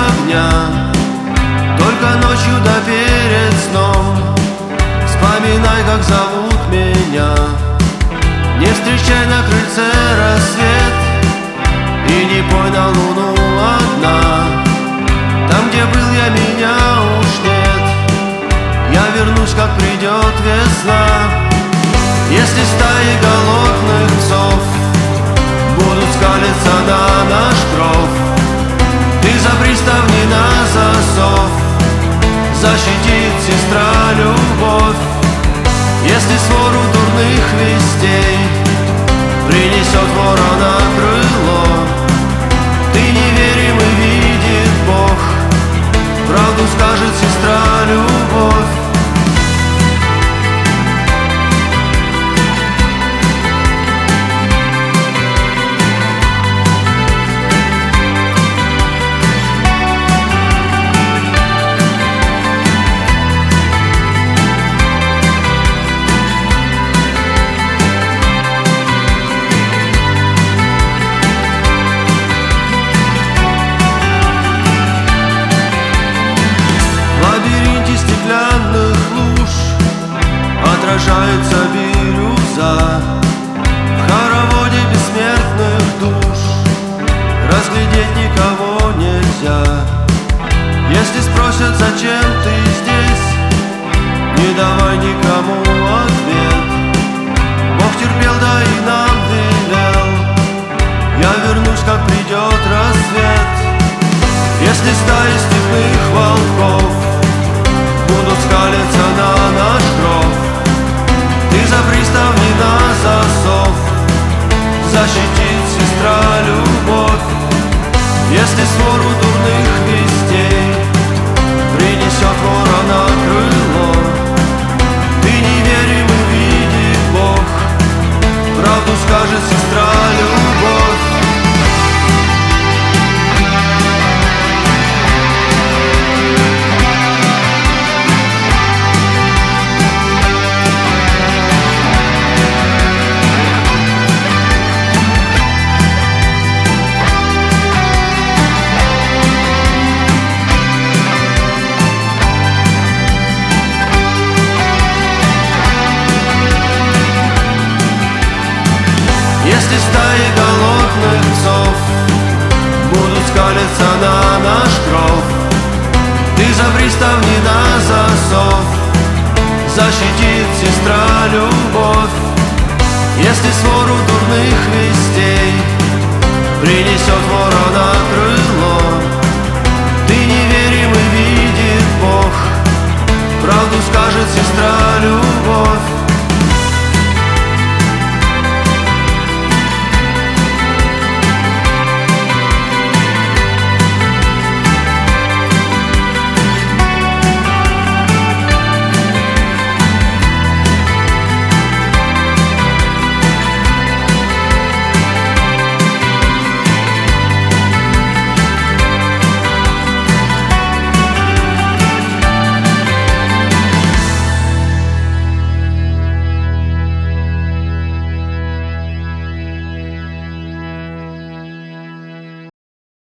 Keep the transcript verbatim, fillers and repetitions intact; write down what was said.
огня. Только ночью да перед сном вспоминай, как зовут меня. Не встречай на крыльце рассвет и не пой на луну одна. Там, где был я, меня уж нет. Я вернусь, как придет весна. Если стаи голодных псов будут скалиться на наш кров, ты запри ставни на засов, защитит сестра любовь. Если свору дурных вестей принесет ворона крыло, ты не верь им и видит Бог, правду скажет сестра любовь. Отражается бирюза в хороводе бессмертных душ. Разглядеть никого нельзя. Если спросят, зачем ты здесь, не давай никому ответ. Бог терпел, да и нам велел. Я вернусь, как придет рассвет. Если стаи степных волков будут скалиться на наш кров, ты запри ставни на засов, защитит сестра любовь. Если свору дурных вестей принесет ворона крыло, ты не верь им и видит Бог, правду скажет сестра любовь. Если стаи голодных псов будут скалиться на наш кров, ты запри ставни на засов, защитит сестра любовь. Если свору дурных вестей принесет ворона крыло, ты не верь им и видит Бог, правду скажет сестра любовь.